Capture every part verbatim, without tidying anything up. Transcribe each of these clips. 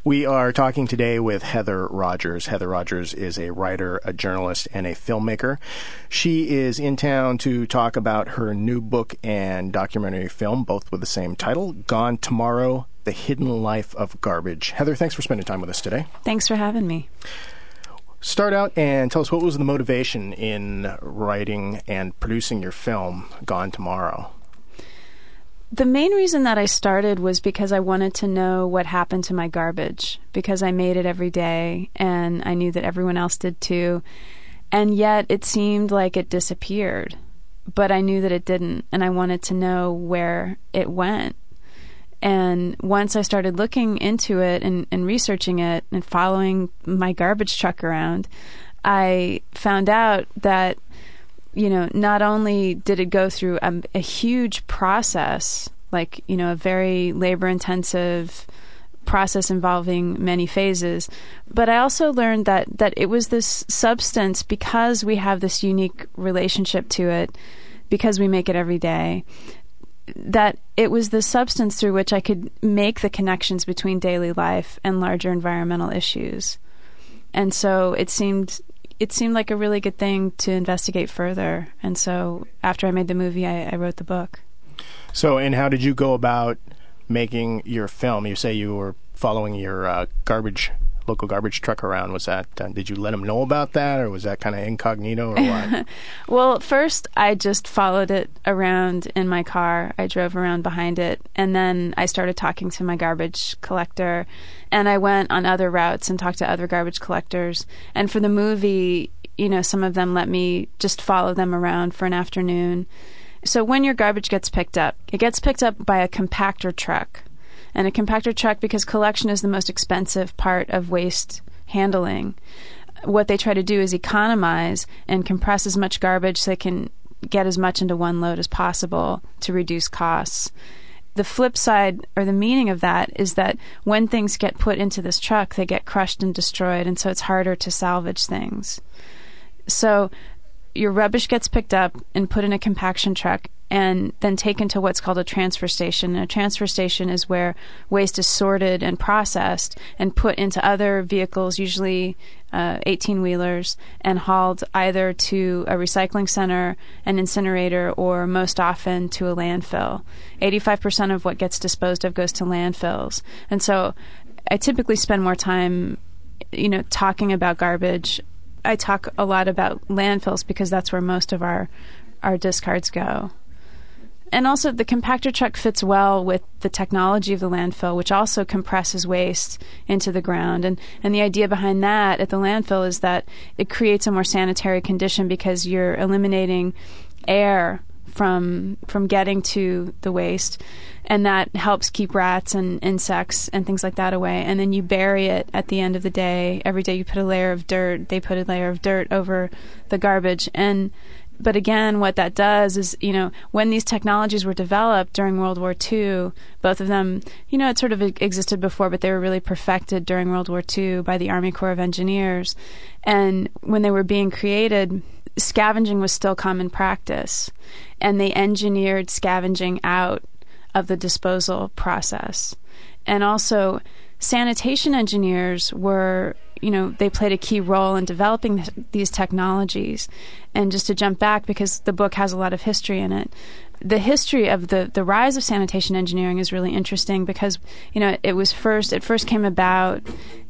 We are talking today with Heather Rogers. Heather Rogers is a writer, a journalist, and a filmmaker. She is in town to talk about her new book and documentary film, both with the same title, Gone Tomorrow, The Hidden Life of Garbage. Heather, thanks for spending time with us today. Thanks for having me. Start out and tell us, what was the motivation in writing and producing your film, Gone Tomorrow? The main reason that I started was because I wanted to know what happened to my garbage, because I made it every day and I knew that everyone else did too. And yet it seemed like it disappeared, but I knew that it didn't, and I wanted to know where it went. And once I started looking into it and, and researching it and following my garbage truck around, I found out that, you know, not only did it go through a, a huge process, like, you know, a very labor-intensive process involving many phases, but I also learned that, that it was this substance, because we have this unique relationship to it, because we make it every day, that it was the substance through which I could make the connections between daily life and larger environmental issues. And so it seemed it seemed like a really good thing to investigate further. And so after I made the movie, I, I wrote the book. So, and how did you go about making your film? You say you were following your uh, garbage, local garbage truck around. Was that, uh, did you let them know about that, or was that kind of incognito, or what? Well, first I just followed it around in my car. I drove around behind it, and then I started talking to my garbage collector, and I went on other routes and talked to other garbage collectors. And for the movie, you know, some of them let me just follow them around for an afternoon. So when your garbage gets picked up, it gets picked up by a compactor truck. And a compactor truck, because collection is the most expensive part of waste handling, what they try to do is economize and compress as much garbage so they can get as much into one load as possible to reduce costs. The flip side, or the meaning of that, is that when things get put into this truck, they get crushed and destroyed, and so it's harder to salvage things. So your rubbish gets picked up and put in a compaction truck and then taken to what's called a transfer station. And a transfer station is where waste is sorted and processed and put into other vehicles, usually uh, eighteen-wheelers, and hauled either to a recycling center, an incinerator, or most often to a landfill. eighty-five percent of what gets disposed of goes to landfills. And so I typically spend more time, you know, talking about garbage. I talk a lot about landfills because that's where most of our, our discards go. And also the compactor truck fits well with the technology of the landfill, which also compresses waste into the ground. And, and the idea behind that at the landfill is that it creates a more sanitary condition because you're eliminating air from from getting to the waste, and that helps keep rats and insects and things like that away. And then you bury it at the end of the day. Every day you put a layer of dirt. They put a layer of dirt over the garbage. And But again, what that does is, you know, when these technologies were developed during World War Two, both of them, you know, it sort of existed before, but they were really perfected during World War Two by the Army Corps of Engineers. And when they were being created, scavenging was still common practice. And they engineered scavenging out of the disposal process. And also, sanitation engineers were, you know, they played a key role in developing th- these technologies. And just to jump back, because the book has a lot of history in it, the history of the, the rise of sanitation engineering is really interesting because, you know, it was first, it first came about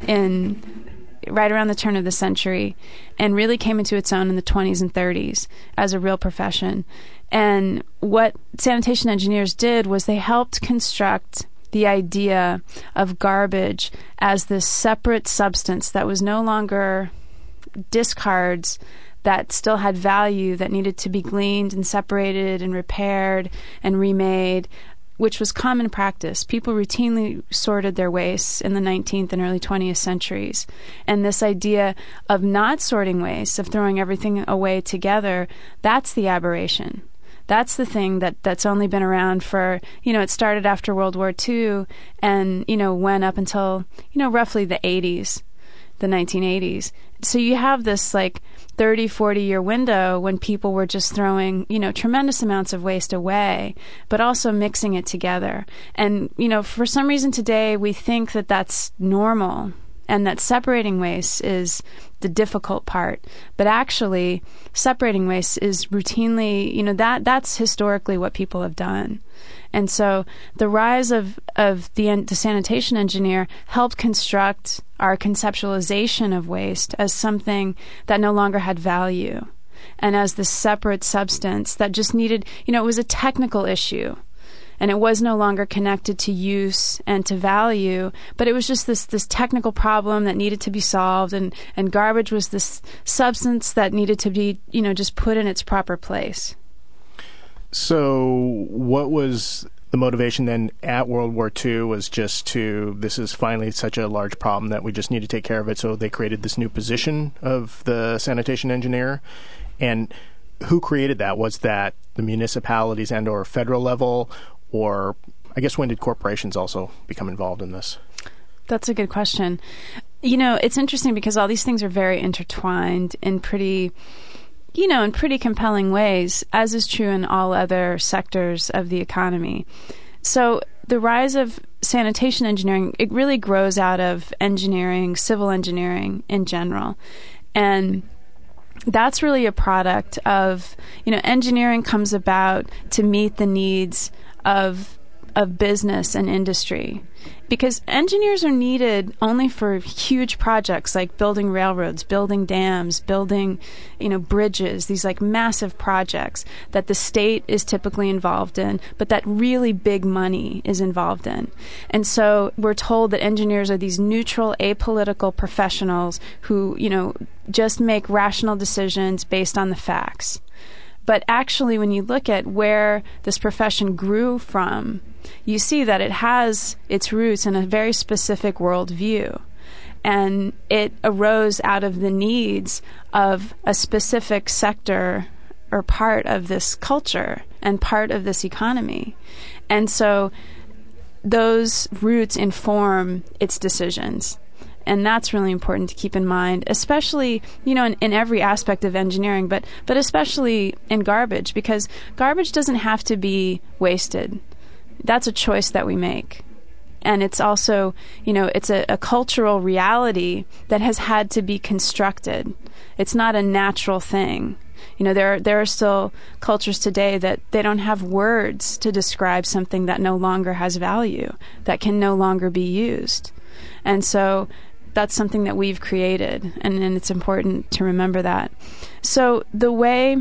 in right around the turn of the century and really came into its own in the twenties and thirties as a real profession. And what sanitation engineers did was they helped construct the idea of garbage as this separate substance that was no longer discards that still had value, that needed to be gleaned and separated and repaired and remade, which was common practice. People routinely sorted their wastes in the nineteenth and early twentieth centuries. And this idea of not sorting waste, of throwing everything away together, that's the aberration. That's the thing that, that's only been around for, you know, it started after World War Two and, you know, went up until, you know, roughly the eighties. the nineteen eighties. So you have this like thirty, forty year window when people were just throwing, you know, tremendous amounts of waste away, but also mixing it together. And, you know, for some reason today we think that that's normal and that separating waste is the difficult part. But actually, separating waste is routinely, you know, that that's historically what people have done. And so the rise of, of the, the sanitation engineer helped construct our conceptualization of waste as something that no longer had value and as this separate substance that just needed, you know, it was a technical issue. And it was no longer connected to use and to value, but it was just this this technical problem that needed to be solved, and, and garbage was this substance that needed to be, you know, just put in its proper place. So what was the motivation then at World War Two? Was just to, this is finally such a large problem that we just need to take care of it, so they created this new position of the sanitation engineer. And who created that? Was that the municipalities and or federal level? Or I guess when did corporations also become involved in this? That's a good question. You know, it's interesting because all these things are very intertwined in pretty, you know, in pretty compelling ways, as is true in all other sectors of the economy. So the rise of sanitation engineering, it really grows out of engineering, civil engineering in general. And that's really a product of, you know, engineering comes about to meet the needs of of business and industry, because engineers are needed only for huge projects like building railroads, building dams, building, you know, bridges, these like massive projects that the state is typically involved in, but that really big money is involved in. And so we're told that engineers are these neutral, apolitical professionals who, you know, just make rational decisions based on the facts. But actually, when you look at where this profession grew from, you see that it has its roots in a very specific worldview. And it arose out of the needs of a specific sector or part of this culture and part of this economy. And so those roots inform its decisions. And that's really important to keep in mind, especially, you know, in, in every aspect of engineering, but, but especially in garbage, because garbage doesn't have to be wasted. That's a choice that we make. And it's also, you know, it's a, a cultural reality that has had to be constructed. It's not a natural thing. You know, there are, there are still cultures today that they don't have words to describe something that no longer has value, that can no longer be used. And so that's something that we've created, and, and it's important to remember that. So the way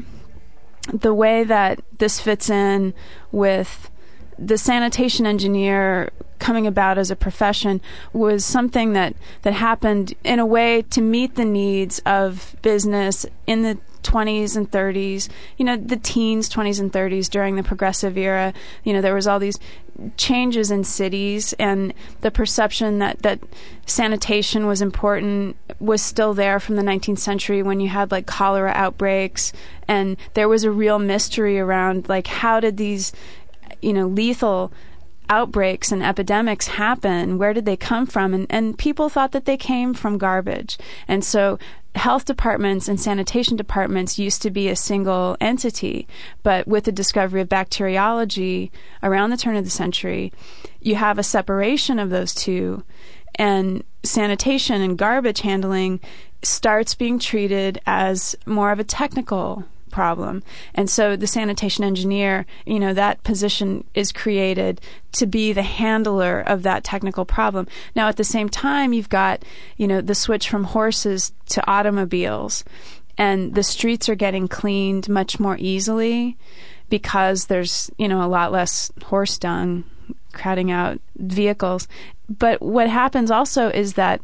the way that this fits in with the sanitation engineer coming about as a profession was something that, that happened in a way to meet the needs of business in the twenties and thirties, you know, the teens, twenties and thirties during the progressive era. You know, there was all these changes in cities, and the perception that, that sanitation was important was still there from the nineteenth century when you had like cholera outbreaks, and there was a real mystery around like how did these, you know, lethal outbreaks and epidemics happen? Where did they come from? And, and people thought that they came from garbage. And so health departments and sanitation departments used to be a single entity, but with the discovery of bacteriology around the turn of the century, you have a separation of those two, and sanitation and garbage handling starts being treated as more of a technical problem. And so the sanitation engineer, you know, that position is created to be the handler of that technical problem. Now, at the same time, you've got, you know, the switch from horses to automobiles, and the streets are getting cleaned much more easily because there's, you know, a lot less horse dung crowding out vehicles. But what happens also is that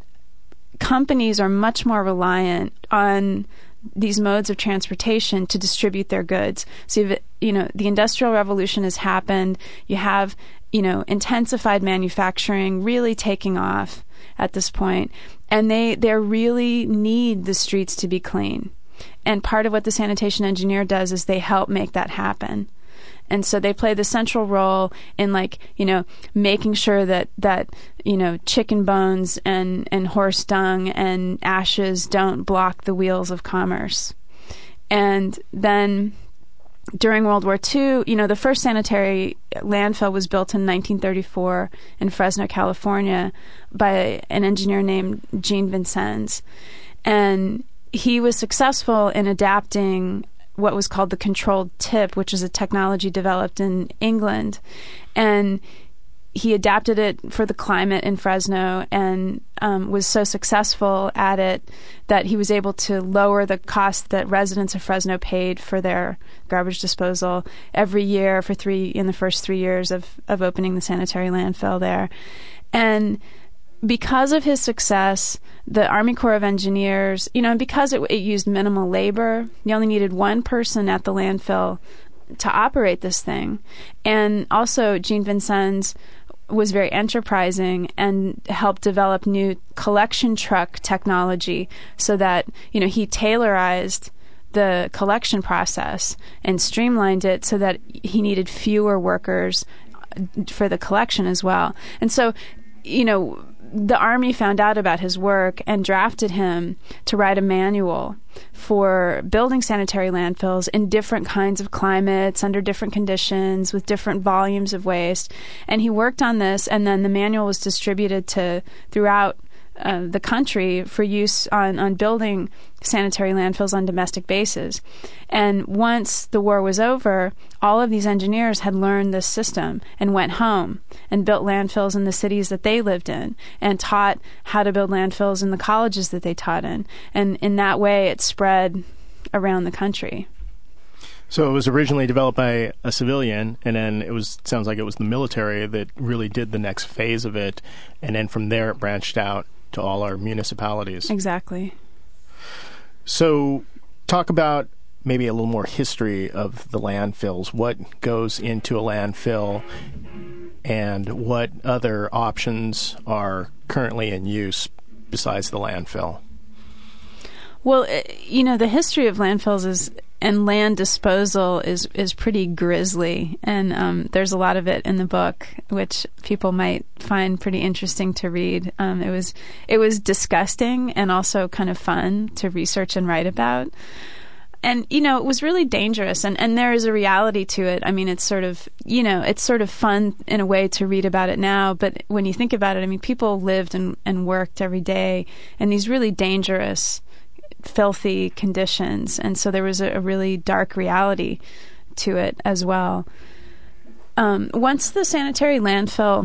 companies are much more reliant on these modes of transportation to distribute their goods. So, you've, you know, the Industrial Revolution has happened. You have, you know, intensified manufacturing really taking off at this point, and they they really need the streets to be clean. And part of what the sanitation engineer does is they help make that happen. And so they play the central role in, like, you know, making sure that, that you know, chicken bones and, and horse dung and ashes don't block the wheels of commerce. And then during World War Two, you know, the first sanitary landfill was built in nineteen thirty-four in Fresno, California, by an engineer named Jean Vincennes. And he was successful in adapting what was called the controlled tip, which is a technology developed in England. And he adapted it for the climate in Fresno and um, was so successful at it that he was able to lower the cost that residents of Fresno paid for their garbage disposal every year for three in the first three years of, of opening the sanitary landfill there. And because of his success, the Army Corps of Engineers, you know, and because it, it used minimal labor, you only needed one person at the landfill to operate this thing. And also, Jean Vincennes was very enterprising and helped develop new collection truck technology so that, you know, he tailorized the collection process and streamlined it so that he needed fewer workers for the collection as well. And so, you know, the Army found out about his work and drafted him to write a manual for building sanitary landfills in different kinds of climates, under different conditions, with different volumes of waste. And he worked on this, and then the manual was distributed to throughout uh, the country for use on, on building sanitary landfills on domestic bases. And once the war was over, all of these engineers had learned this system and went home and built landfills in the cities that they lived in and taught how to build landfills in the colleges that they taught in. And in that way, it spread around the country. So it was originally developed by a civilian, and then it was sounds like it was the military that really did the next phase of it, and then from there it branched out to all our municipalities. Exactly. So talk about maybe a little more history of the landfills. What goes into a landfill and what other options are currently in use besides the landfill? Well, you know, the history of landfills is and land disposal is is pretty grisly, and um, there's a lot of it in the book, which people might find pretty interesting to read. Um, it was it was disgusting and also kind of fun to research and write about. And, you know, it was really dangerous, and, and there is a reality to it. I mean, it's sort of, you know, it's sort of fun in a way to read about it now, but when you think about it, I mean, people lived and, and worked every day in these really dangerous, filthy conditions, and so there was a, a really dark reality to it as well. Um, once the sanitary landfill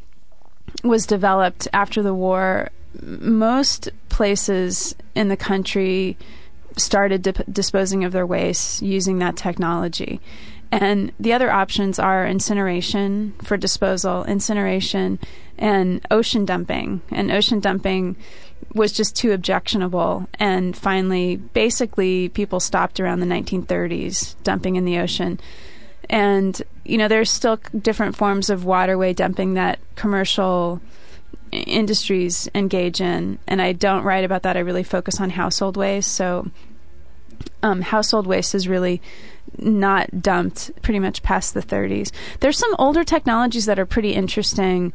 was developed after the war, most places in the country started dip- disposing of their waste using that technology. And the other options are incineration for disposal, incineration, and ocean dumping. And ocean dumping was just too objectionable. And finally, basically, people stopped around the nineteen thirties dumping in the ocean. And, you know, there's still different forms of waterway dumping that commercial industries engage in, and I don't write about that. I really focus on household waste. So um, household waste is really not dumped pretty much past the thirties. There's some older technologies that are pretty interesting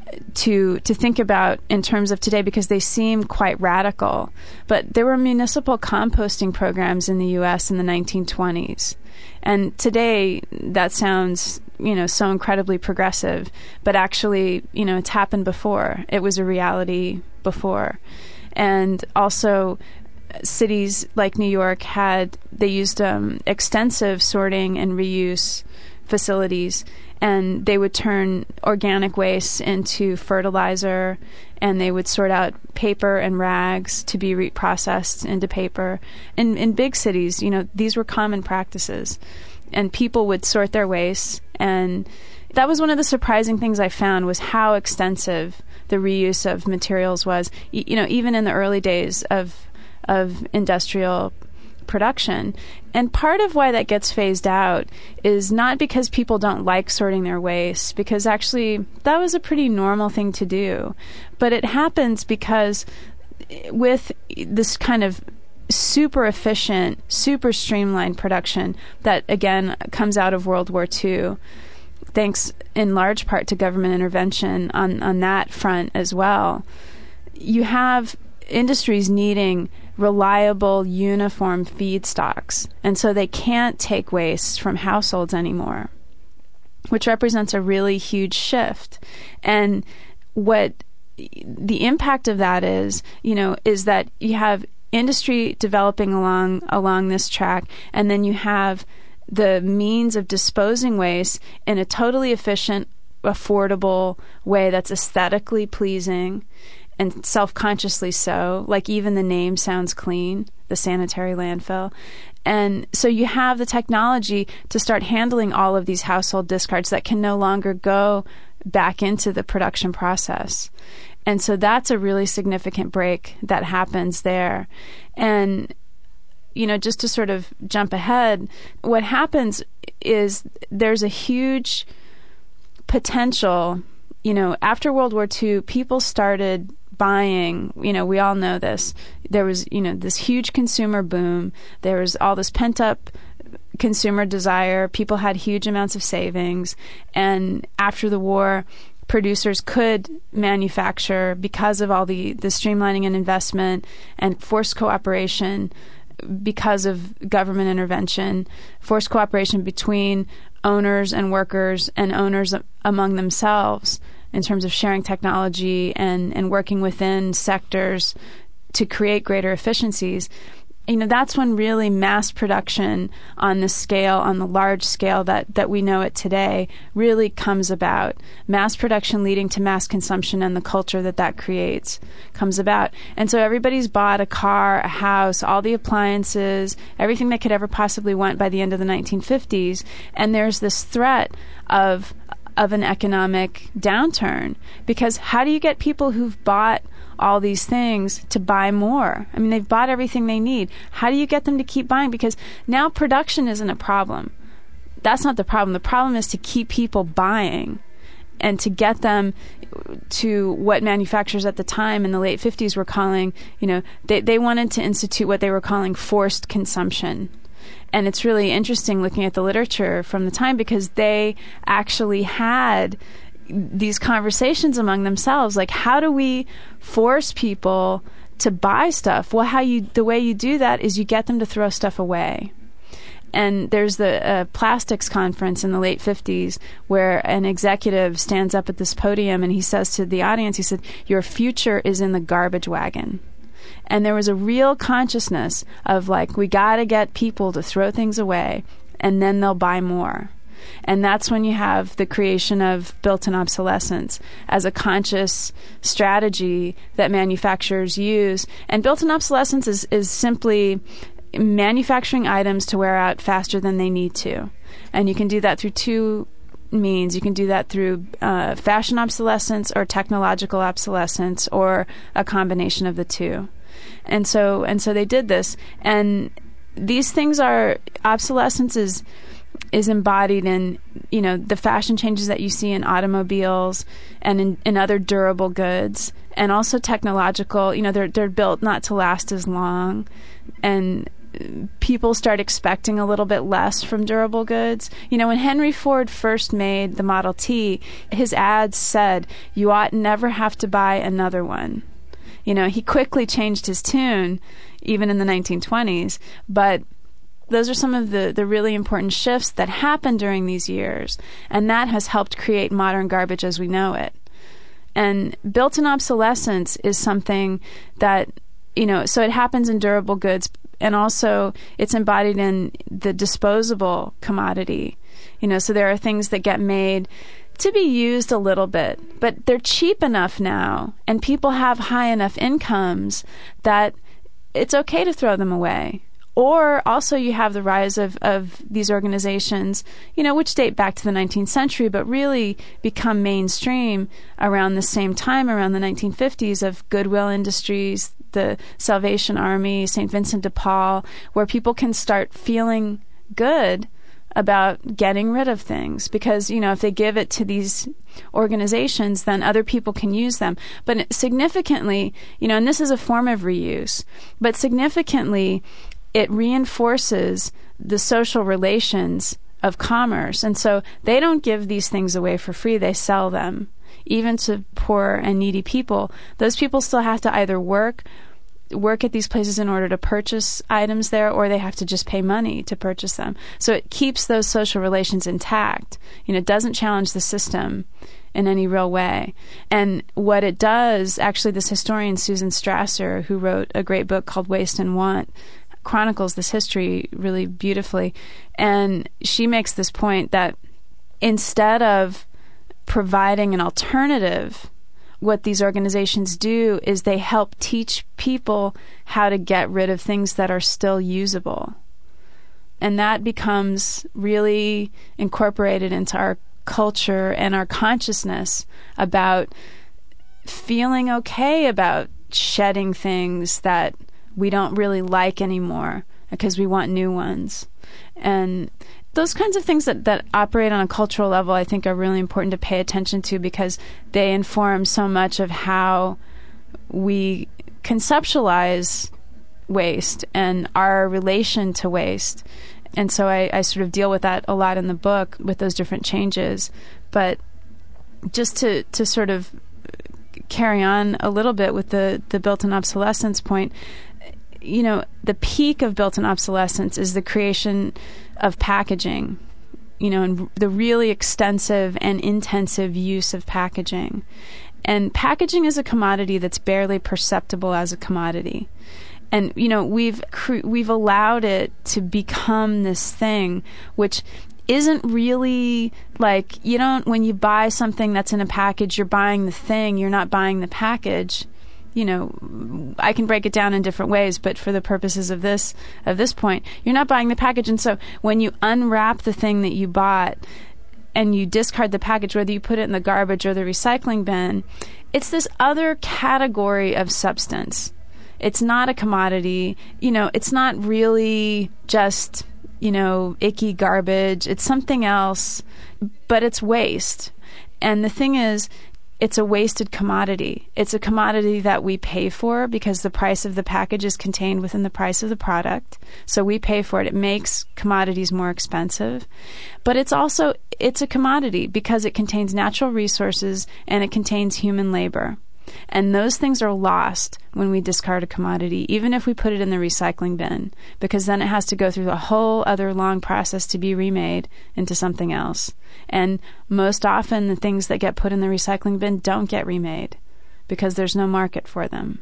to to think about in terms of today because they seem quite radical. But there were municipal composting programs in the U S in the nineteen twenties. And today that sounds, you know, so incredibly progressive, but actually, you know, it's happened before. It was a reality before. And also cities like New York had, they used um, extensive sorting and reuse facilities, and they would turn organic waste into fertilizer, and they would sort out paper and rags to be reprocessed into paper. In in big cities, you know, these were common practices, and people would sort their waste, and that was one of the surprising things I found was how extensive the reuse of materials was. Y- you know, even in the early days of of industrial production. And part of why that gets phased out is not because people don't like sorting their waste, because actually that was a pretty normal thing to do. But it happens because with this kind of super efficient, super streamlined production that, again, comes out of World War Two, thanks in large part to government intervention on, on that front as well. You have industries needing reliable, uniform feedstocks, and so they can't take waste from households anymore, which represents a really huge shift. And what the impact of that is, you know, is that you have industry developing along along this track, and then you have the means of disposing waste in a totally efficient, affordable way that's aesthetically pleasing and self-consciously so. Like, even the name sounds clean, the sanitary landfill. And so you have the technology to start handling all of these household discards that can no longer go back into the production process. And so that's a really significant break that happens there. And, you know, just to sort of jump ahead, what happens is there's a huge potential, you know, after World War Two, people started buying, you know, we all know this. There was, you know, this huge consumer boom. There was all this pent-up consumer desire. People had huge amounts of savings. And after the war, producers could manufacture because of all the, the streamlining and investment and forced cooperation because of government intervention, forced cooperation between owners and workers and owners among themselves in terms of sharing technology and, and working within sectors to create greater efficiencies. You know, that's when really mass production on the scale, on the large scale that, that we know it today, really comes about. Mass production leading to mass consumption and the culture that that creates comes about. And so everybody's bought a car, a house, all the appliances, everything they could ever possibly want by the end of the nineteen fifties. And there's this threat of of an economic downturn, because how do you get people who've bought all these things to buy more? I mean, they've bought everything they need. How do you get them to keep buying? Because now production isn't a problem. That's not the problem. The problem is to keep people buying and to get them to what manufacturers at the time in the late fifties were calling, you know, they, they wanted to institute what they were calling forced consumption. And it's really interesting looking at the literature from the time, because they actually had these conversations among themselves, like, how do we force people to buy stuff? Well, how you the way you do that is you get them to throw stuff away. And there's the uh, plastics conference in the late fifties where an executive stands up at this podium and he says to the audience, he said, "Your future is in the garbage wagon." And there was a real consciousness of, like, we got to get people to throw things away and then they'll buy more. And that's when you have the creation of built-in obsolescence as a conscious strategy that manufacturers use. And built-in obsolescence is, is simply manufacturing items to wear out faster than they need to. And you can do that through two means. You can do that through uh, fashion obsolescence or technological obsolescence, or a combination of the two. And so and so they did this. And these things are, obsolescence is is embodied in, you know, the fashion changes that you see in automobiles and in, in other durable goods, and also technological. You know, they're they're built not to last as long, and people start expecting a little bit less from durable goods. You know, when Henry Ford first made the Model T, his ads said, "You ought never have to buy another one." You know, he quickly changed his tune, even in the nineteen twenties, but those are some of the, the really important shifts that happened during these years, and that has helped create modern garbage as we know it. And built-in obsolescence is something that, you know, so it happens in durable goods, and also it's embodied in the disposable commodity. You know, so there are things that get made to be used a little bit, but they're cheap enough now, and people have high enough incomes that it's okay to throw them away. Or also you have the rise of, of these organizations, you know, which date back to the nineteenth century, but really become mainstream around the same time, around the nineteen fifties, of Goodwill Industries, the Salvation Army, Saint Vincent de Paul, where people can start feeling good about getting rid of things, because, you know, if they give it to these organizations, then other people can use them. But significantly, you know, and this is a form of reuse, but significantly, it reinforces the social relations of commerce. And so they don't give these things away for free, they sell them, even to poor and needy people. Those people still have to either work work at these places in order to purchase items there, or they have to just pay money to purchase them. So it keeps those social relations intact. You know, it doesn't challenge the system in any real way. And what it does, actually, this historian Susan Strasser, who wrote a great book called Waste and Want, chronicles this history really beautifully. And she makes this point that instead of providing an alternative, what these organizations do is they help teach people how to get rid of things that are still usable. And that becomes really incorporated into our culture and our consciousness about feeling okay about shedding things that we don't really like anymore because we want new ones. And those kinds of things that, that operate on a cultural level, I think, are really important to pay attention to, because they inform so much of how we conceptualize waste and our relation to waste. And so I, I sort of deal with that a lot in the book, with those different changes. But just to, to sort of carry on a little bit with the, the built-in obsolescence point, you know, the peak of built-in obsolescence is the creation of packaging, you know, and the really extensive and intensive use of packaging. And packaging is a commodity that's barely perceptible as a commodity. And, you know, we've cre- we've allowed it to become this thing which isn't really like, you don't, when you buy something that's in a package, you're buying the thing, you're not buying the package. You know, I can break it down in different ways, but for the purposes of this of this point, you're not buying the package. And so when you unwrap the thing that you bought and you discard the package, whether you put it in the garbage or the recycling bin, it's this other category of substance. It's not a commodity. You know, it's not really just, you know, icky garbage. It's something else, but it's waste. And the thing is, it's a wasted commodity. It's a commodity that we pay for because the price of the package is contained within the price of the product. So we pay for it. It makes commodities more expensive. But it's also, it's a commodity because it contains natural resources and it contains human labor. And those things are lost when we discard a commodity, even if we put it in the recycling bin, because then it has to go through a whole other long process to be remade into something else. And most often the things that get put in the recycling bin don't get remade because there's no market for them.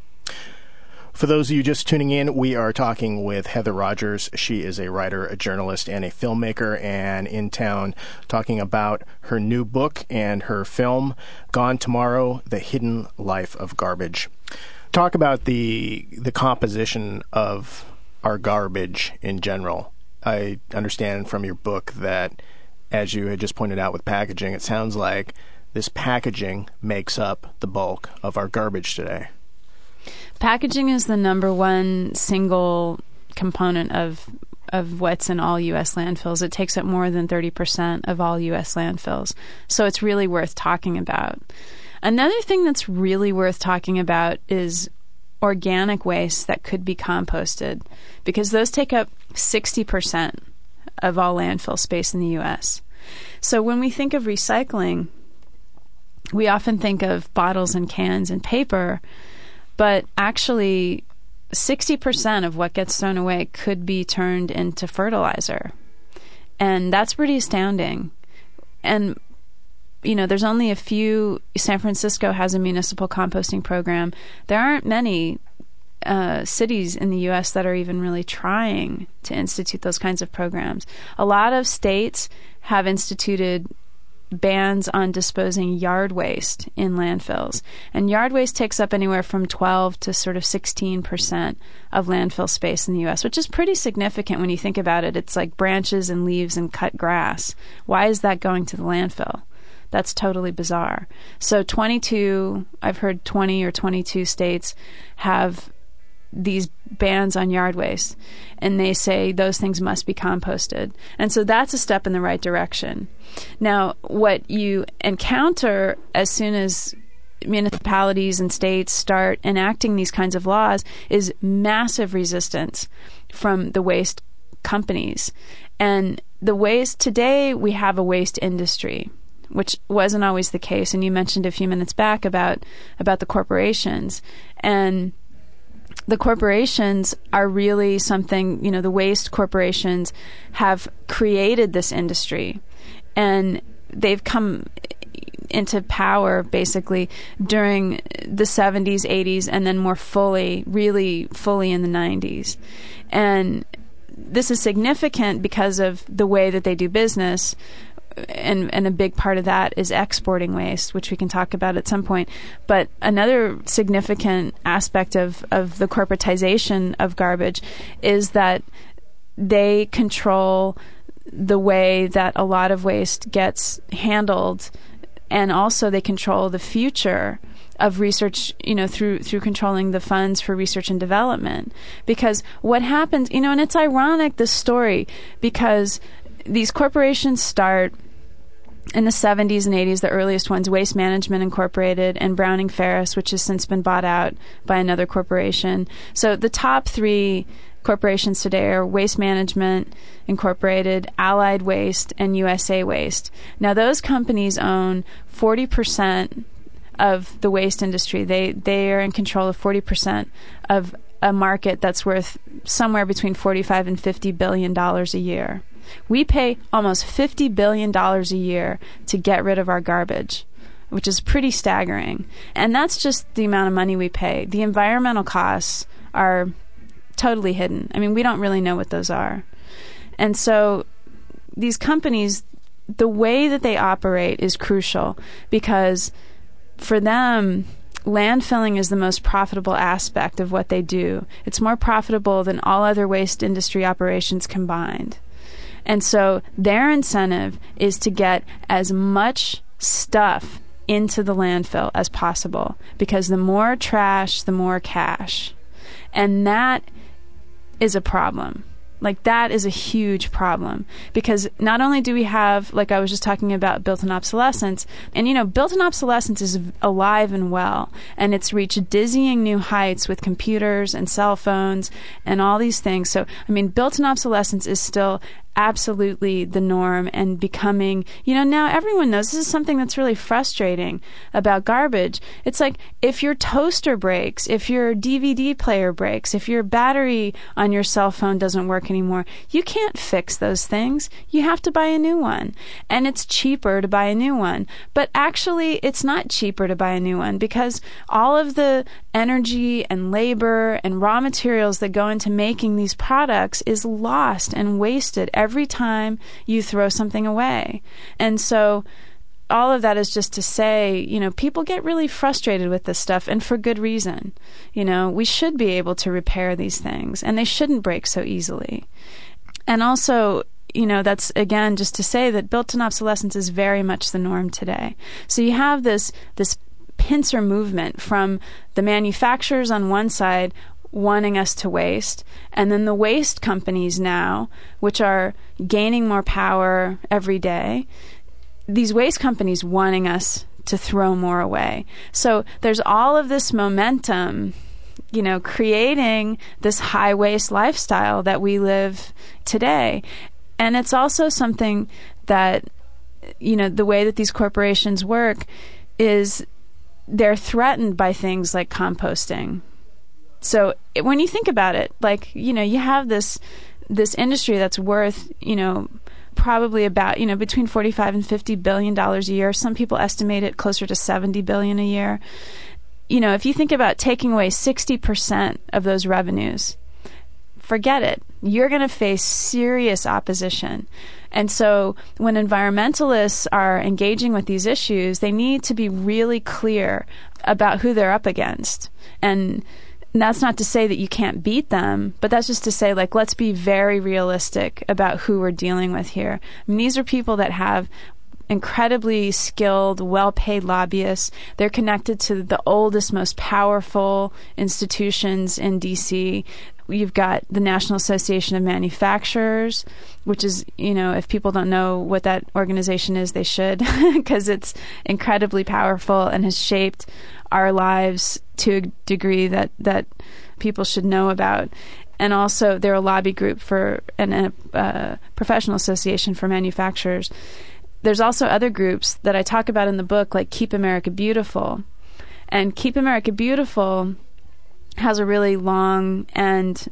For those of you just tuning in, we are talking with Heather Rogers. She is a writer, a journalist, and a filmmaker, and in town talking about her new book and her film, Gone Tomorrow, The Hidden Life of Garbage. Talk about the the composition of our garbage in general. I understand from your book that, as you had just pointed out with packaging, it sounds like this packaging makes up the bulk of our garbage today. Packaging is the number one single component of of what's in all U S landfills. It takes up more than thirty percent of all U S landfills. So it's really worth talking about. Another thing that's really worth talking about is organic waste that could be composted, because those take up sixty percent of all landfill space in the U S. So when we think of recycling, we often think of bottles and cans and paper, but actually sixty percent of what gets thrown away could be turned into fertilizer. And that's pretty astounding. And, you know, there's only a few. San Francisco has a municipal composting program. There aren't many uh, cities in the U S that are even really trying to institute those kinds of programs. A lot of states have instituted bans on disposing yard waste in landfills. And yard waste takes up anywhere from twelve to sort of sixteen percent of landfill space in the U S, which is pretty significant when you think about it. It's like branches and leaves and cut grass. Why is that going to the landfill? That's totally bizarre. So twenty-two, I've heard twenty or twenty-two states have these bans on yard waste, and they say those things must be composted. And so that's a step in the right direction. Now, what you encounter as soon as municipalities and states start enacting these kinds of laws is massive resistance from the waste companies. And the waste, today we have a waste industry, which wasn't always the case. And you mentioned a few minutes back about about the corporations. And the corporations are really something, you know, the waste corporations have created this industry. And they've come into power basically during the seventies, eighties, and then more fully, really fully in the nineties. And this is significant because of the way that they do business. And, and a big part of that is exporting waste, which we can talk about at some point. But another significant aspect of, of the corporatization of garbage is that they control the way that a lot of waste gets handled, and also they control the future of research, you know, through through controlling the funds for research and development. Because what happens, you know, and it's ironic, this story, because these corporations start in the seventies and eighties, the earliest ones, Waste Management Incorporated and Browning Ferris, which has since been bought out by another corporation. So the top three corporations today are Waste Management Incorporated, Allied Waste, and U S A Waste. Now, those companies own forty percent of the waste industry. They they are in control of forty percent of a market that's worth somewhere between forty-five and fifty billion dollars a year. We pay almost fifty billion dollars a year to get rid of our garbage, which is pretty staggering. And that's just the amount of money we pay. The environmental costs are totally hidden. I mean, we don't really know what those are. And so these companies, the way that they operate is crucial, because for them, landfilling is the most profitable aspect of what they do. It's more profitable than all other waste industry operations combined. And so their incentive is to get as much stuff into the landfill as possible, because the more trash, the more cash. And that is a problem. Like, that is a huge problem, because not only do we have, like I was just talking about, built-in obsolescence, and, you know, built-in obsolescence is alive and well, and it's reached dizzying new heights with computers and cell phones and all these things. So, I mean, built-in obsolescence is still absolutely the norm and becoming, you know, now everyone knows this is something that's really frustrating about garbage. It's like, if your toaster breaks, if your D V D player breaks, if your battery on your cell phone doesn't work anymore, you can't fix those things. You have to buy a new one. And it's cheaper to buy a new one. But actually, it's not cheaper to buy a new one, because all of the energy and labor and raw materials that go into making these products is lost and wasted every time you throw something away. And so all of that is just to say, you know, people get really frustrated with this stuff, and for good reason. You know, we should be able to repair these things, and they shouldn't break so easily. And also, you know, that's, again, just to say that built-in obsolescence is very much the norm today. So you have this this pincer movement from the manufacturers on one side wanting us to waste, and then the waste companies now, which are gaining more power every day, these waste companies wanting us to throw more away. So there's all of this momentum, you know, creating this high waste lifestyle that we live today. And it's also something that, you know, the way that these corporations work is they're threatened by things like composting. So it, when you think about it, like, you know, you have this this industry that's worth, you know, probably about, you know, between forty-five and fifty billion dollars a year. Some people estimate it closer to seventy billion a year. You know, if you think about taking away sixty percent of those revenues, forget it. You're going to face serious opposition. And so when environmentalists are engaging with these issues, they need to be really clear about who they're up against. And that's not to say that you can't beat them, but that's just to say, like, let's be very realistic about who we're dealing with here. I mean, these are people that have incredibly skilled, well-paid lobbyists. They're connected to the oldest, most powerful institutions in D C. You've got the National Association of Manufacturers, which is, you know, if people don't know what that organization is, they should, because it's incredibly powerful and has shaped our lives to a degree that, that people should know about. And also, they're a lobby group for and a uh, professional association for manufacturers. There's also other groups that I talk about in the book, like Keep America Beautiful. And Keep America Beautiful has a really long and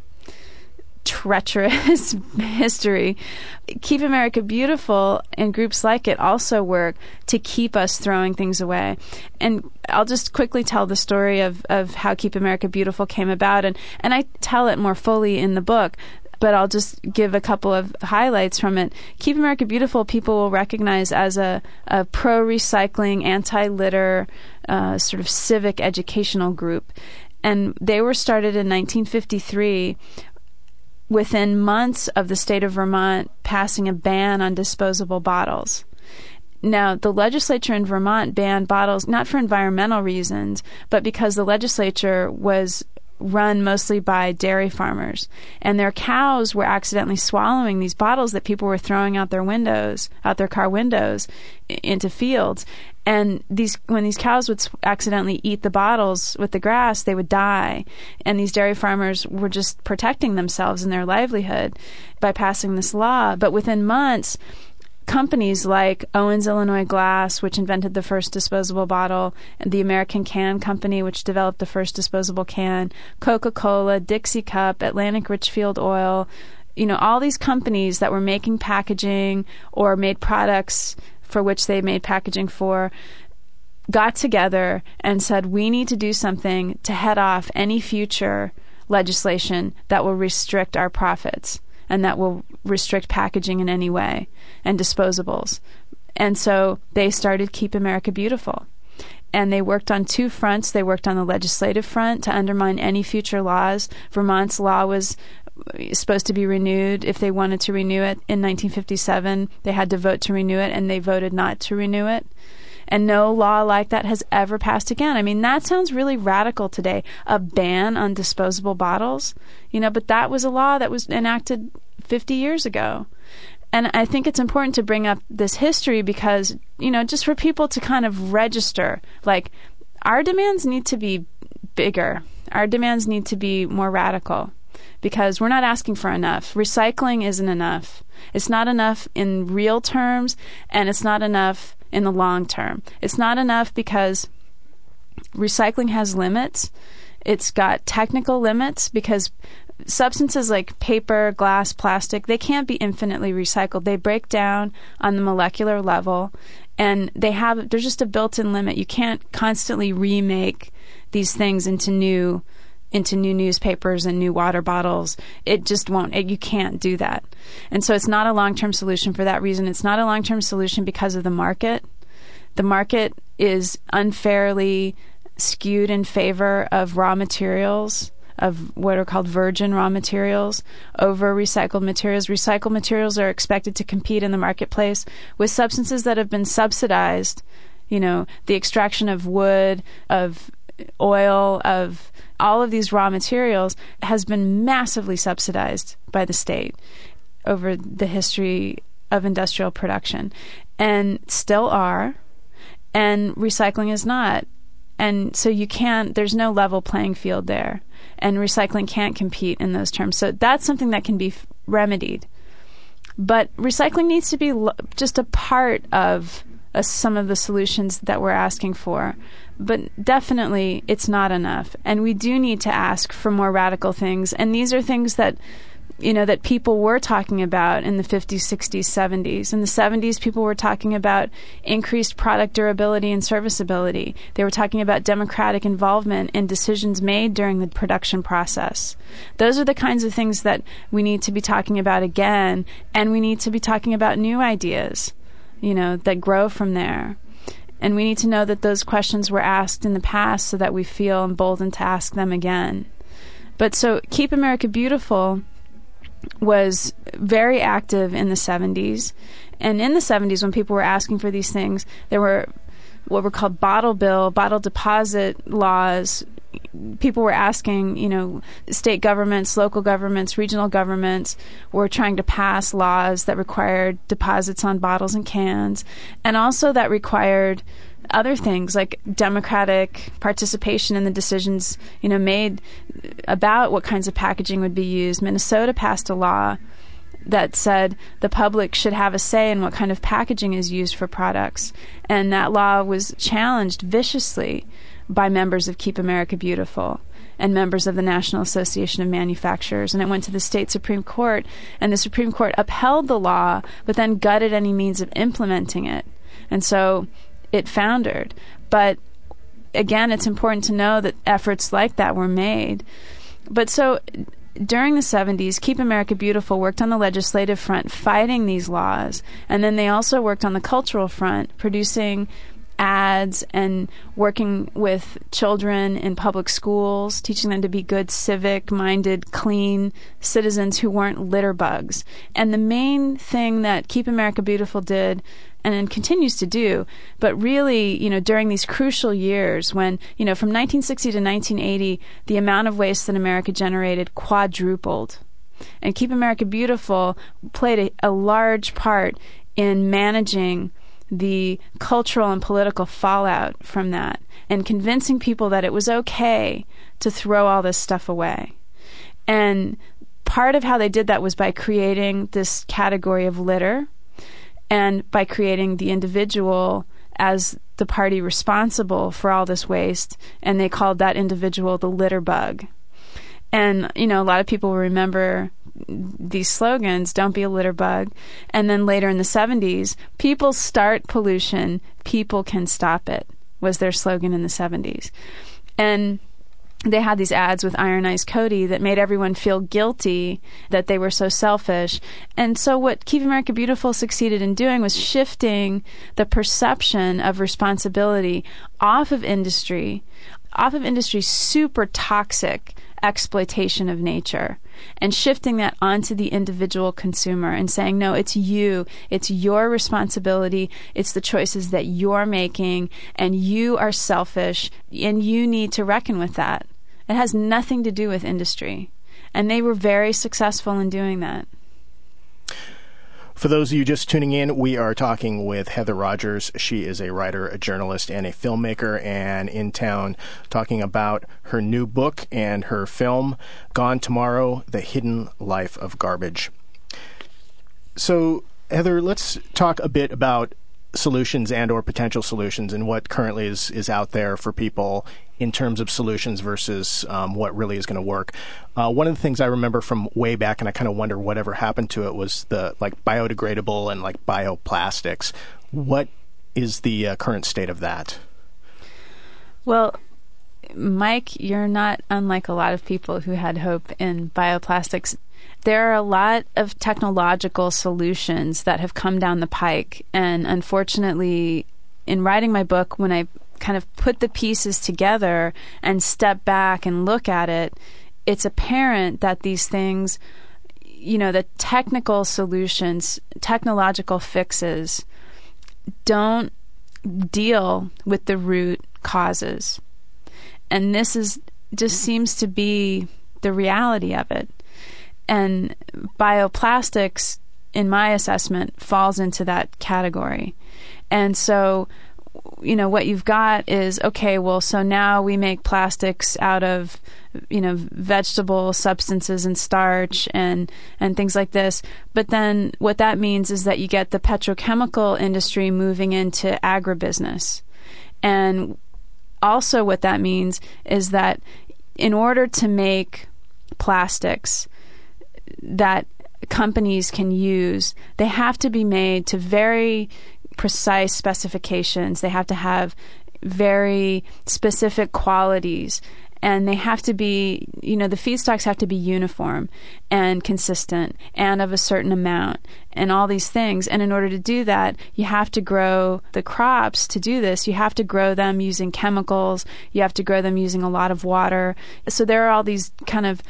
treacherous history. Keep America Beautiful and groups like it also work to keep us throwing things away. And I'll just quickly tell the story of, of how Keep America Beautiful came about. And, and I tell it more fully in the book, but I'll just give a couple of highlights from it. Keep America Beautiful, people will recognize as a, a pro-recycling, anti-litter, uh, sort of civic educational group. And they were started in nineteen fifty-three within months of the state of Vermont passing a ban on disposable bottles. Now, the legislature in Vermont banned bottles not for environmental reasons, but because the legislature was run mostly by dairy farmers, and their cows were accidentally swallowing these bottles that people were throwing out their windows, out their car windows, into fields. And these, when these cows would accidentally eat the bottles with the grass, they would die. And these dairy farmers were just protecting themselves and their livelihood by passing this law. But within months, companies like Owens Illinois Glass, which invented the first disposable bottle, and the American Can Company, which developed the first disposable can, Coca-Cola, Dixie Cup, Atlantic Richfield Oil, you know, all these companies that were making packaging or made products for which they made packaging for, got together and said, we need to do something to head off any future legislation that will restrict our profits and that will restrict packaging in any way and disposables. And so they started Keep America Beautiful. And they worked on two fronts. They worked on the legislative front to undermine any future laws. Vermont's law was supposed to be renewed. If they wanted to renew it in nineteen fifty-seven, they had to vote to renew it, and they voted not to renew it. And no law like that has ever passed again. I mean, that sounds really radical today, a ban on disposable bottles, you know, but that was a law that was enacted fifty years ago. And I think it's important to bring up this history because, you know, just for people to kind of register, like, our demands need to be bigger. Our demands need to be more radical because we're not asking for enough. Recycling isn't enough. It's not enough in real terms, and it's not enough in the long term. It's not enough because recycling has limits. It's got technical limits because substances like paper, glass, plastic, they can't be infinitely recycled. They break down on the molecular level, and they have there's just a built-in limit. You can't constantly remake these things into new into new newspapers and new water bottles. It just won't. It, you can't do that. And so it's not a long-term solution for that reason. It's not a long-term solution because of the market. The market is unfairly skewed in favor of raw materials, of what are called virgin raw materials, over recycled materials. Recycled materials are expected to compete in the marketplace with substances that have been subsidized. You know, the extraction of wood, of oil, of all of these raw materials has been massively subsidized by the state over the history of industrial production, and still are, and recycling is not. And so you can't, there's no level playing field there, and recycling can't compete in those terms. So that's something that can be f- remedied. But recycling needs to be lo- just a part of uh, some of the solutions that we're asking for. But definitely it's not enough. And we do need to ask for more radical things. And these are things that, you know, that people were talking about in the fifties, sixties, seventies. In the seventies, people were talking about increased product durability and serviceability. They were talking about democratic involvement in decisions made during the production process. Those are the kinds of things that we need to be talking about again, and we need to be talking about new ideas, you know, that grow from there. And we need to know that those questions were asked in the past so that we feel emboldened to ask them again. But so Keep America Beautiful was very active in the seventies, And in the seventies, when people were asking for these things, there were what were called bottle bill, bottle deposit laws. People were asking, you know, state governments, local governments, regional governments were trying to pass laws that required deposits on bottles and cans, and also that required other things like democratic participation in the decisions, you know, made about what kinds of packaging would be used. Minnesota passed a law that said the public should have a say in what kind of packaging is used for products, and that law was challenged viciously by members of Keep America Beautiful and members of the National Association of Manufacturers. And it went to the state Supreme Court, and the Supreme Court upheld the law, but then gutted any means of implementing it. And so it foundered. But again, it's important to know that efforts like that were made. But so during the seventies, Keep America Beautiful worked on the legislative front fighting these laws, and then they also worked on the cultural front, producing ads and working with children in public schools, teaching them to be good, civic-minded, clean citizens who weren't litter bugs. And the main thing that Keep America Beautiful did, and then continues to do, but really, you know, during these crucial years when, you know, from nineteen sixty to nineteen eighty, the amount of waste that America generated quadrupled. And Keep America Beautiful played a, a large part in managing the cultural and political fallout from that and convincing people that it was okay to throw all this stuff away. And part of how they did that was by creating this category of litter and by creating the individual as the party responsible for all this waste, and they called that individual the litter bug. And, you know, a lot of people will remember these slogans, don't be a litter bug. And then later in the seventies, people start pollution, people can stop it, was their slogan in the seventies. And they had these ads with Iron Eyes Cody that made everyone feel guilty that they were so selfish. And so what Keep America Beautiful succeeded in doing was shifting the perception of responsibility off of industry, off of industry's super toxic exploitation of nature, and shifting that onto the individual consumer and saying, no, it's you, it's your responsibility, it's the choices that you're making, and you are selfish, and you need to reckon with that. It has nothing to do with industry. And they were very successful in doing that. For those of you just tuning in, we are talking with Heather Rogers. She is a writer, a journalist, and a filmmaker, and in town talking about her new book and her film, Gone Tomorrow, The Hidden Life of Garbage. So, Heather, let's talk a bit about solutions and or potential solutions and what currently is, is out there for people in terms of solutions versus um, what really is going to work. Uh, one of the things I remember from way back, and I kind of wonder whatever happened to it, was the like biodegradable and like bioplastics. What is the uh, current state of that? Well, Mike, you're not unlike a lot of people who had hope in bioplastics. There are a lot of technological solutions that have come down the pike, and unfortunately, in writing my book, when I kind of put the pieces together and step back and look at it, it's apparent that these things, you know, the technical solutions, technological fixes, don't deal with the root causes. And this is just seems to be the reality of it. And bioplastics, in my assessment, falls into that category. And so, you know, what you've got is, okay, well, so now we make plastics out of, you know, vegetable substances and starch and, and things like this. But then what that means is that you get the petrochemical industry moving into agribusiness. And also what that means is that in order to make plastics that companies can use, they have to be made to very precise specifications. They have to have very specific qualities, and they have to be, you know, the feedstocks have to be uniform and consistent and of a certain amount and all these things. And in order to do that, you have to grow the crops to do this. You have to grow them using chemicals. You have to grow them using a lot of water. So there are all these kind of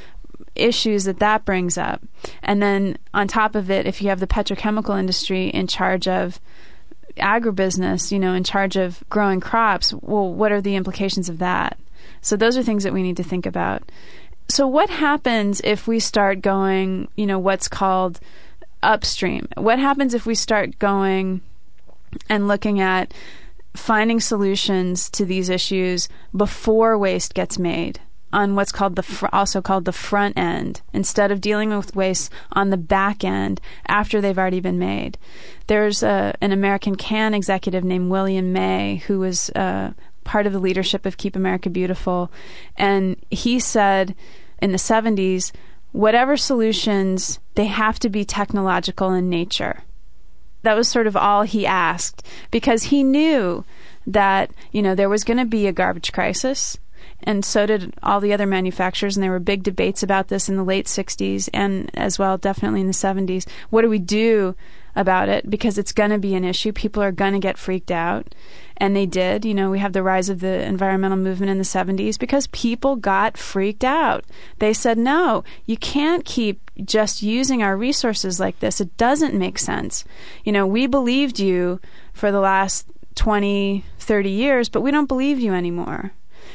issues that that brings up. And then on top of it, if you have the petrochemical industry in charge of agribusiness, you know, in charge of growing crops, well, what are the implications of that? So those are things that we need to think about. So what happens if we start going, you know, what's called upstream? What happens if we start going and looking at finding solutions to these issues before waste gets made, on what's called the fr- also called the front end, instead of dealing with waste on the back end after they've already been made? There's a, an American can executive named William May who was uh, part of the leadership of Keep America Beautiful, and he said in the seventies, whatever solutions, they have to be technological in nature. That was sort of all he asked, because he knew that, you know, there was going to be a garbage crisis, and so did all the other manufacturers, and there were big debates about this in the late sixties and as well definitely in the seventies. What do we do about it? Because it's going to be an issue. People are going to get freaked out. And they did. You know, we have the rise of the environmental movement in the seventies because people got freaked out. They said, no, you can't keep just using our resources like this. It doesn't make sense. You know, we believed you for the last twenty, thirty years, but we don't believe you anymore.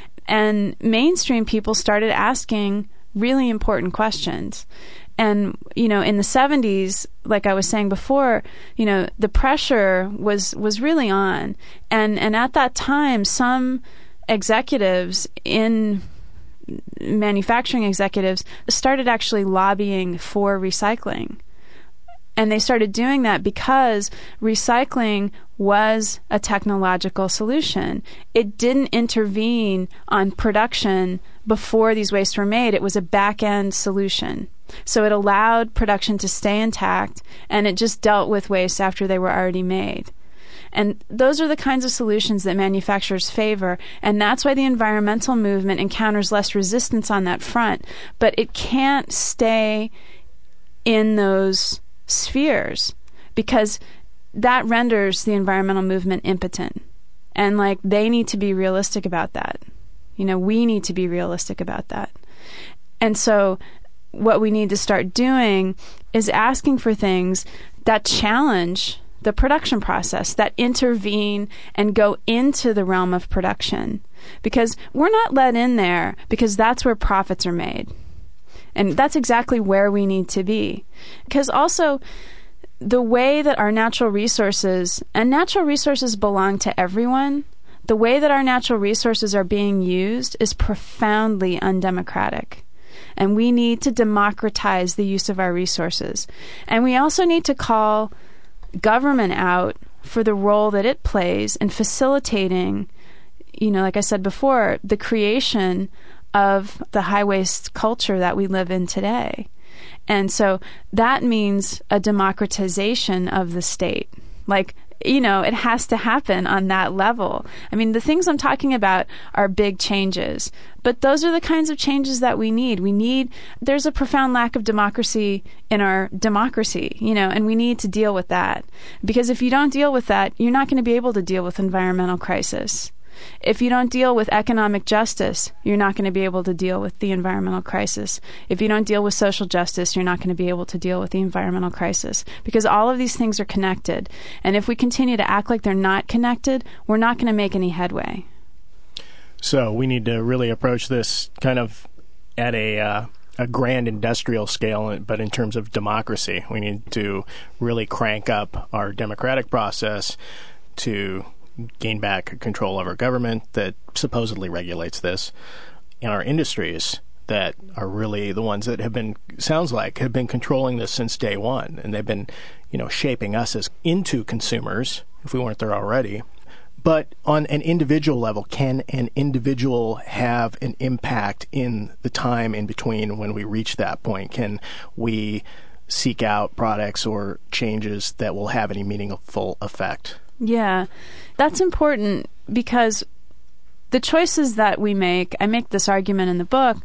And mainstream people started asking really important questions. And, you know, in the seventies, like I was saying before, you know, the pressure was, was really on. And, and at that time, some executives in manufacturing executives started actually lobbying for recycling. And they started doing that because recycling was a technological solution. It didn't intervene on production before these wastes were made. It was a back-end solution. So it allowed production to stay intact, and it just dealt with waste after they were already made. And those are the kinds of solutions that manufacturers favor, and that's why the environmental movement encounters less resistance on that front. But it can't stay in those spheres, because that renders the environmental movement impotent. And, like, they need to be realistic about that. You know, we need to be realistic about that. And so what we need to start doing is asking for things that challenge the production process, that intervene and go into the realm of production. Because we're not let in there because that's where profits are made. And that's exactly where we need to be. Because also, the way that our natural resources, and natural resources belong to everyone, the way that our natural resources are being used is profoundly undemocratic. And we need to democratize the use of our resources. And we also need to call government out for the role that it plays in facilitating, you know, like I said before, the creation of the high waste culture that we live in today. And so that means a democratization of the state. Like, you know, it has to happen on that level. I mean, the things I'm talking about are big changes, but those are the kinds of changes that we need. We need, there's a profound lack of democracy in our democracy, you know, and we need to deal with that. Because if you don't deal with that, you're not going to be able to deal with environmental crisis. If you don't deal with economic justice, you're not going to be able to deal with the environmental crisis. If you don't deal with social justice, you're not going to be able to deal with the environmental crisis. Because all of these things are connected. And if we continue to act like they're not connected, we're not going to make any headway. So we need to really approach this kind of at a uh, a grand industrial scale, but in terms of democracy. We need to really crank up our democratic process to gain back control of our government that supposedly regulates this, and our industries that are really the ones that have been, sounds like, have been controlling this since day one. And they've been, you know, shaping us as into consumers, if we weren't there already. But on an individual level, can an individual have an impact in the time in between when we reach that point? Can we seek out products or changes that will have any meaningful effect? Yeah, that's important, because the choices that we make, I make this argument in the book,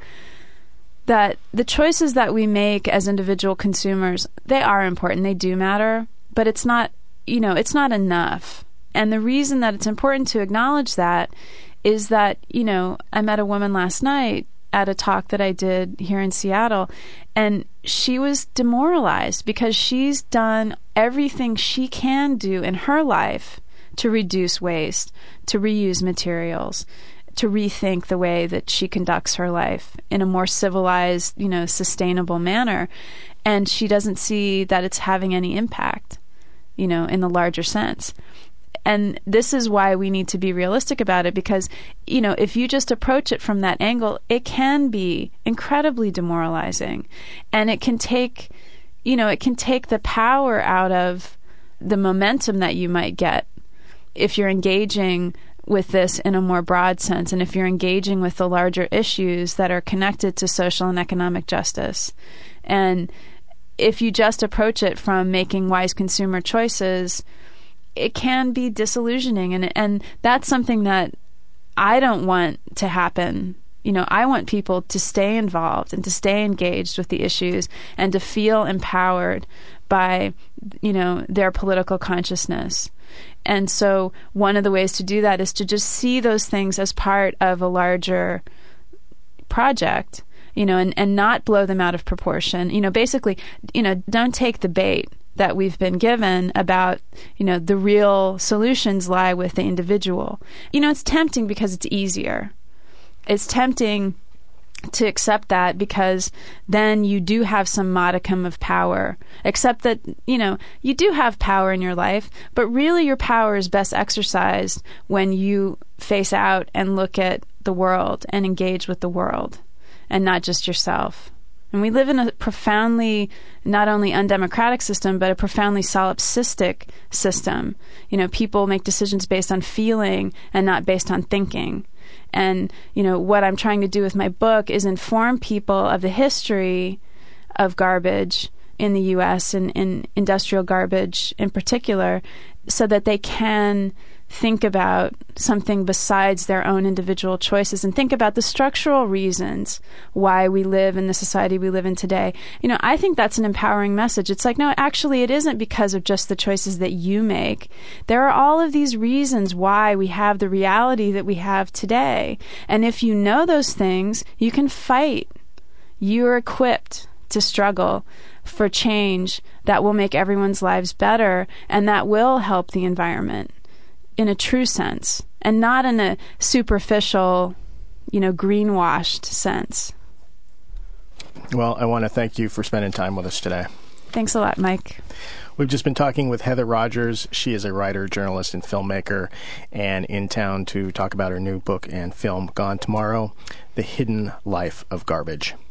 that the choices that we make as individual consumers, they are important, they do matter, but it's not, you know, it's not enough. And the reason that it's important to acknowledge that is that, you know, I met a woman last night at a talk that I did here in Seattle, and she was demoralized because she's done everything she can do in her life to reduce waste, to reuse materials, to rethink the way that she conducts her life in a more civilized, you know, sustainable manner. And she doesn't see that it's having any impact, you know, in the larger sense. And this is why we need to be realistic about it, because, you know, if you just approach it from that angle, it can be incredibly demoralizing. And it can take, you know, it can take the power out of the momentum that you might get if you're engaging with this in a more broad sense, and if you're engaging with the larger issues that are connected to social and economic justice. And if you just approach it from making wise consumer choices, it can be disillusioning. And and that's something that I don't want to happen. You know, I want people to stay involved and to stay engaged with the issues and to feel empowered by, you know, their political consciousness. And so one of the ways to do that is to just see those things as part of a larger project, you know, and, and not blow them out of proportion. You know, basically, you know, don't take the bait that we've been given about, you know, the real solutions lie with the individual. You know, it's tempting because it's easier. It's tempting to accept that because then you do have some modicum of power. Except that, you know, you do have power in your life, but really your power is best exercised when you face out and look at the world and engage with the world and not just yourself. And we live in a profoundly, not only undemocratic system, but a profoundly solipsistic system. You know, people make decisions based on feeling and not based on thinking. And, you know, what I'm trying to do with my book is inform people of the history of garbage in the U S and in industrial garbage in particular, so that they can think about something besides their own individual choices and think about the structural reasons why we live in the society we live in today. You know, I think that's an empowering message. It's like, no, actually it isn't because of just the choices that you make. There are all of these reasons why we have the reality that we have today. And if you know those things, you can fight. You're equipped to struggle for change that will make everyone's lives better and that will help the environment in a true sense, and not in a superficial, you know, greenwashed sense. Well, I want to thank you for spending time with us today. Thanks a lot, Mike. We've just been talking with Heather Rogers. She is a writer, journalist, and filmmaker, and in town to talk about her new book and film, Gone Tomorrow, The Hidden Life of Garbage.